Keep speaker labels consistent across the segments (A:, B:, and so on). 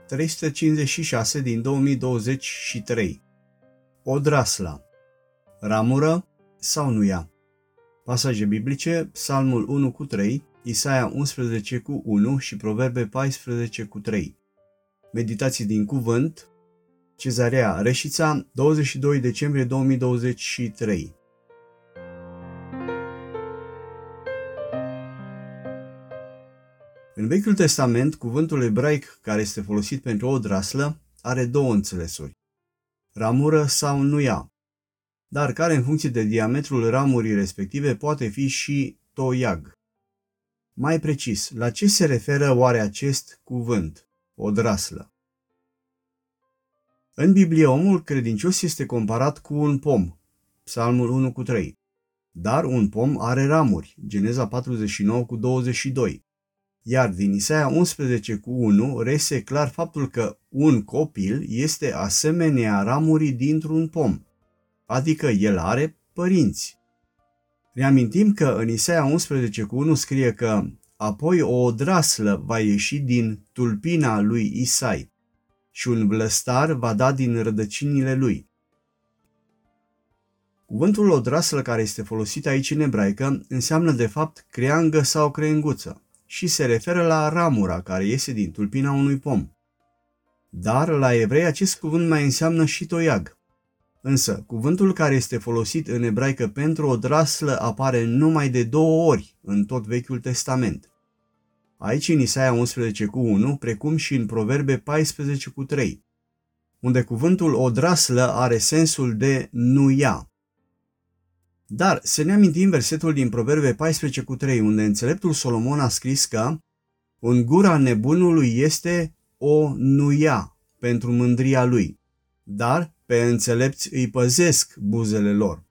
A: 356 din 2023. Odrasla. Ramură sau nu ea? Pasaje biblice: Psalmul 1:3, Isaia 11:1 și Proverbe 14:3. Meditații din cuvânt: Cezarea Reșița, 22 decembrie 2023. În Vechiul Testament, cuvântul ebraic care este folosit pentru o odraslă are două înțelesuri: ramură sau nu ea, dar care în funcție de diametrul ramurii respective poate fi și toiag. Mai precis, la ce se referă oare acest cuvânt, odraslă? În Biblie, omul credincios este comparat cu un pom, Psalmul 1:3, dar un pom are ramuri, Geneza 49:22. Iar din Isaia 11:1 reiese clar faptul că un copil este asemenea ramurii dintr-un pom, adică el are părinți. Reamintim că în Isaia 11:1 scrie că apoi o odraslă va ieși din tulpina lui Isai și un vlăstar va da din rădăcinile lui. Cuvântul odraslă care este folosit aici în ebraică înseamnă de fapt creangă sau crenguță și se referă la ramura care iese din tulpina unui pom. Dar la evrei acest cuvânt mai înseamnă și toiag. Însă, cuvântul care este folosit în ebraică pentru odraslă apare numai de 2 ori în tot Vechiul Testament. Aici în Isaia 11:1, precum și în Proverbe 14:3, unde cuvântul odraslă are sensul de nu ea. Dar să ne amintim versetul din Proverbe 14:3, unde înțeleptul Solomon a scris că în gura nebunului este o nuia pentru mândria lui, dar pe înțelepți îi păzesc buzele lor.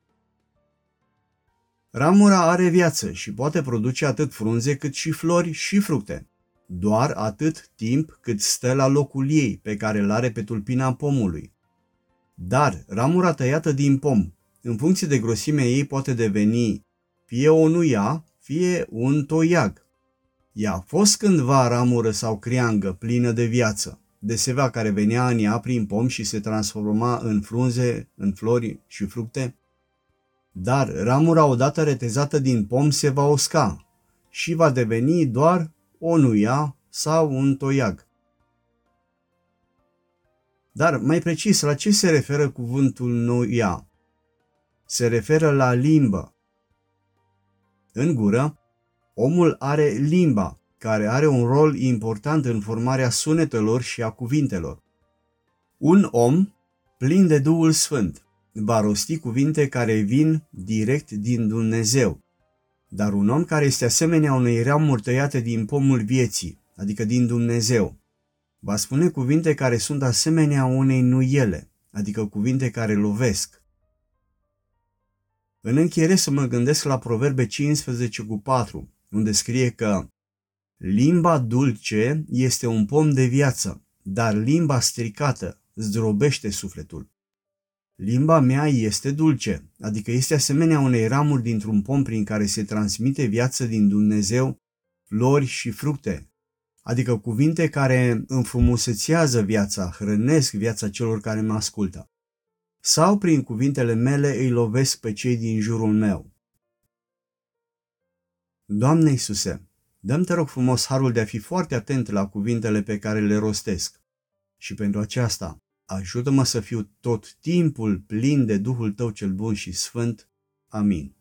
A: Ramura are viață și poate produce atât frunze cât și flori și fructe, doar atât timp cât stă la locul ei pe care îl are pe tulpina pomului. Dar ramura tăiată din pom, în funcție de grosimea ei, poate deveni fie o nuia, fie un toiag. Ea a fost cândva ramură sau creangă plină de viață, de seva care venea în ea prin pom și se transforma în frunze, în flori și fructe. Dar ramura odată retezată din pom se va usca și va deveni doar o nuia sau un toiag. Dar mai precis, la ce se referă cuvântul nuia? Se referă la limbă. În gură, omul are limba, care are un rol important în formarea sunetelor și a cuvintelor. Un om plin de Duhul Sfânt va rosti cuvinte care vin direct din Dumnezeu, dar un om care este asemenea unei ramuri tăiate din pomul vieții, adică din Dumnezeu, va spune cuvinte care sunt asemenea unei nuiele, adică cuvinte care lovesc. În încheiere să mă gândesc la Proverbe 15:4, unde scrie că limba dulce este un pom de viață, dar limba stricată zdrobește sufletul. Limba mea este dulce, adică este asemenea unei ramuri dintr-un pom prin care se transmite viață din Dumnezeu, flori și fructe, adică cuvinte care înfrumusețează viața, hrănesc viața celor care mă ascultă. Sau prin cuvintele mele îi lovesc pe cei din jurul meu. Doamne Iisuse, dă-mi te rog frumos harul de a fi foarte atent la cuvintele pe care le rostesc și pentru aceasta ajută-mă să fiu tot timpul plin de Duhul Tău cel bun și sfânt. Amin.